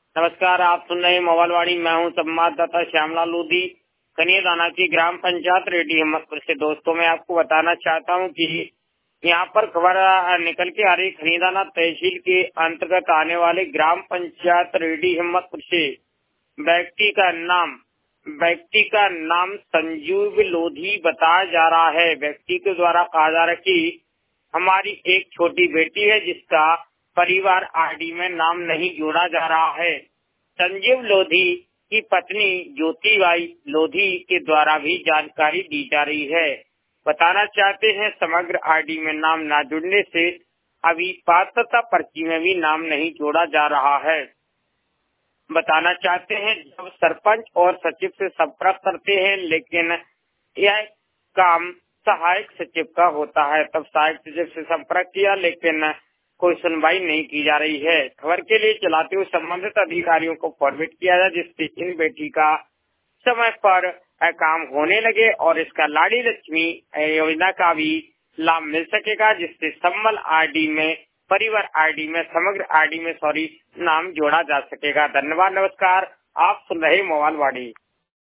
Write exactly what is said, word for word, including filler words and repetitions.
नमस्कार, आप सुन रहे हैं मोबाइलवाणी। मैं हूं संवाददाता श्यामलाल लोधी, कनियादाना की ग्राम पंचायत रेड्डी हिम्मतपुर से। दोस्तों, मैं आपको बताना चाहता हूं कि यहां पर खबर निकल के आ रही, कनियादाना तहसील के अंतर्गत आने वाले ग्राम पंचायत रेड्डी हिम्मतपुर से व्यक्ति का नाम व्यक्ति का नाम संजीव लोधी बताया जा रहा है। व्यक्ति के द्वारा कहा जा रहा है कि हमारी एक छोटी बेटी है जिसका परिवार आईडी में नाम नहीं जोड़ा जा रहा है। संजीव लोधी की पत्नी ज्योतिबाई लोधी के द्वारा भी जानकारी दी जा रही है। बताना चाहते हैं, समग्र आईडी में नाम न जुड़ने से अभी पात्रता पर्ची में भी नाम नहीं जोड़ा जा रहा है। बताना चाहते हैं, जब सरपंच और सचिव से संपर्क करते हैं, लेकिन यह काम सहायक सचिव का होता है, तब सहायक सचिव से संपर्क किया लेकिन कोई सुनवाई नहीं की जा रही है। खबर के लिए चलाते हुए संबंधित अधिकारियों को फॉरवर्ड किया जाए, जिससे इन बेटी का समय पर काम होने लगे और इसका लाड़ी लक्ष्मी योजना का भी लाभ मिल सकेगा, जिससे संबल आईडी में परिवार आईडी में समग्र आईडी में सॉरी नाम जोड़ा जा सकेगा। धन्यवाद, नमस्कार। आप सुन रहे मोबाइलवाणी।